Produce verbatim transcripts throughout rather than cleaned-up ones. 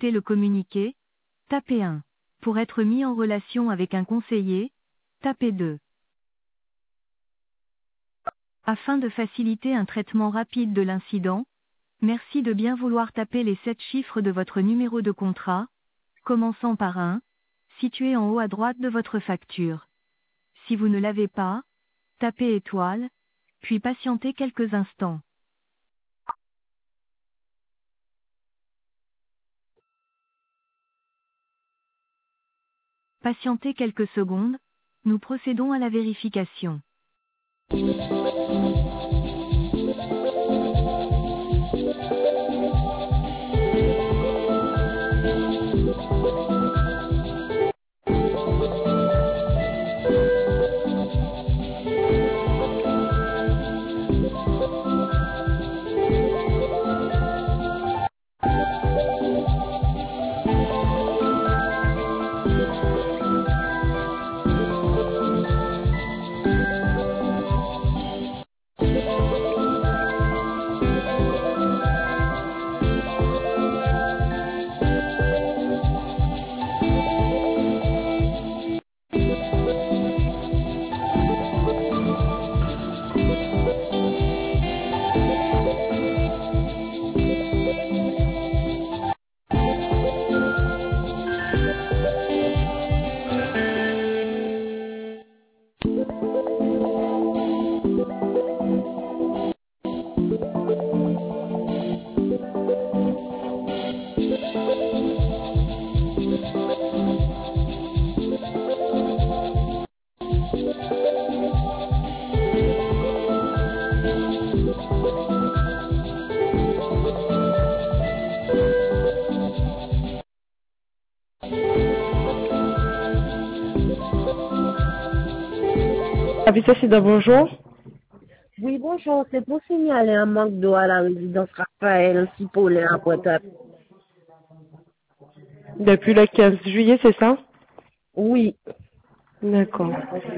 souhaitez le communiquer, tapez un. Pour être mis en relation avec un conseiller, tapez deux. Afin de faciliter un traitement rapide de l'incident, merci de bien vouloir taper les sept chiffres de votre numéro de contrat, commençant par un, situé en haut à droite de votre facture. Si vous ne l'avez pas, tapez étoile, puis patientez quelques instants. Patientez quelques secondes, nous procédons à la vérification. Avis bonjour. Oui, bonjour. C'est pour signaler un manque d'eau à la résidence Raphaël Cipollin à Pointe-à-Pitre. Depuis le quinze juillet, c'est ça? Oui. D'accord.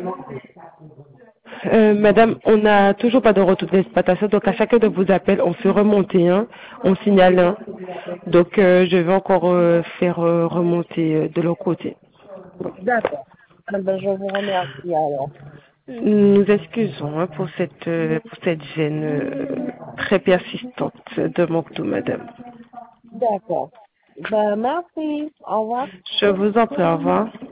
Euh, madame, on n'a toujours pas de retour d'exploitation, donc à chacun de vos appels, on fait remonter un, on signale un. Donc euh, je vais encore euh, faire euh, remonter euh, de leur côté. D'accord. Ah ben, je vous remercie alors. Nous excusons hein, pour cette euh, pour cette gêne euh, très persistante de manque d'eau, madame. D'accord. Ben, merci. Au revoir. Je vous en prie, au revoir.